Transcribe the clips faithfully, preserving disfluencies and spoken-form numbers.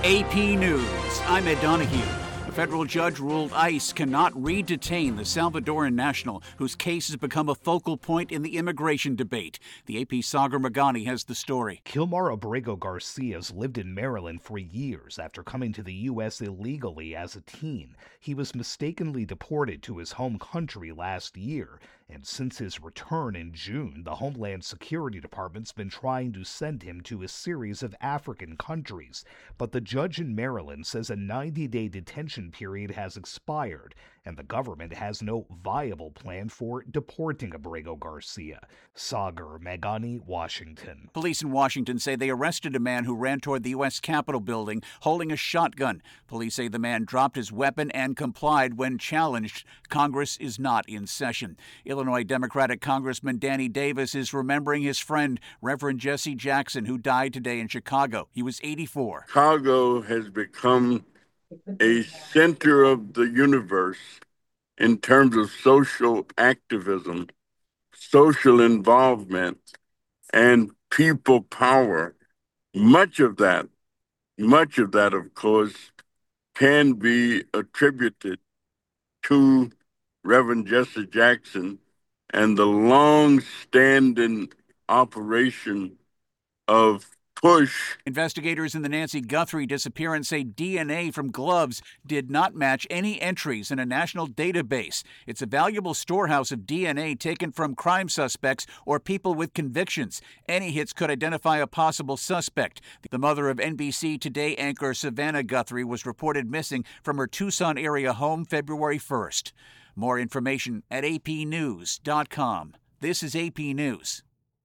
A P News, I'm Ed Donahue. A federal judge ruled ICE cannot re-detain the Salvadoran national whose case has become a focal point in the immigration debate. The A P's Sagar Meghani has the story. Kilmar Abrego Garcia has lived in Maryland for years after coming to the U S illegally as a teen. He was mistakenly deported to his home country last year, and since his return in June, the Homeland Security Department's been trying to send him to a series of African countries. But the judge in Maryland says a ninety-day detention period has expired, and the government has no viable plan for deporting Abrego Garcia. Sagar Meghani, Washington. Police in Washington say they arrested a man who ran toward the U S Capitol building holding a shotgun. Police say the man dropped his weapon and complied when challenged. Congress is not in session. Illinois Democratic Congressman Danny Davis is remembering his friend, Reverend Jesse Jackson, who died today in Chicago. He was eighty-four. Chicago has become a center of the universe in terms of social activism, social involvement, and people power. Much of that, much of that, of course, can be attributed to Reverend Jesse Jackson and the long-standing operation of push. Investigators in the Nancy Guthrie disappearance say D N A from gloves did not match any entries in a national database. It's a valuable storehouse of D N A taken from crime suspects or people with convictions. Any hits could identify a possible suspect. The mother of N B C Today anchor Savannah Guthrie was reported missing from her Tucson area home February first. More information at A P news dot com. This is A P News.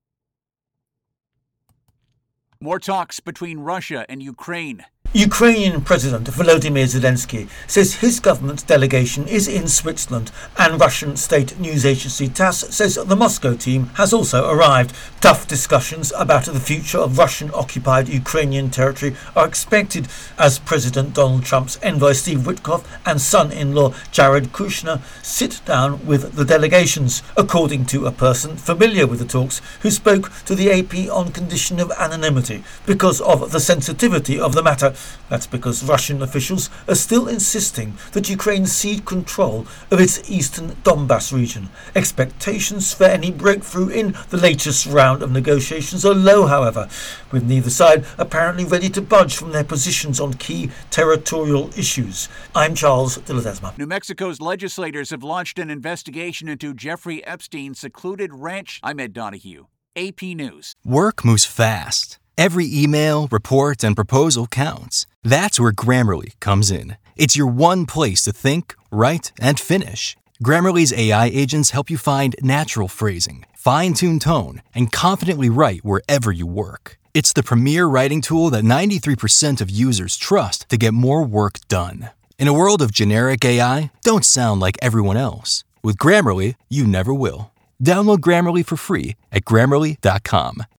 More talks between Russia and Ukraine. Ukrainian President Volodymyr Zelensky says his government's delegation is in Switzerland, and Russian state news agency TASS says the Moscow team has also arrived. Tough discussions about the future of Russian-occupied Ukrainian territory are expected as President Donald Trump's envoy Steve Witkoff and son-in-law Jared Kushner sit down with the delegations, according to a person familiar with the talks who spoke to the A P on condition of anonymity because of the sensitivity of the matter. That's because Russian officials are still insisting that Ukraine cede control of its eastern Donbas region. Expectations for any breakthrough in the latest round of negotiations are low, however, with neither side apparently ready to budge from their positions on key territorial issues. I'm Charles de Ledesma. New Mexico's legislators have launched an investigation into Jeffrey Epstein's secluded ranch. I'm Ed Donahue, A P News. Work moves fast. Every email, report, and proposal counts. That's where Grammarly comes in. It's your one place to think, write, and finish. Grammarly's A I agents help you find natural phrasing, fine-tuned tone, and confidently write wherever you work. It's the premier writing tool that ninety-three percent of users trust to get more work done. In a world of generic A I, don't sound like everyone else. With Grammarly, you never will. Download Grammarly for free at Grammarly dot com.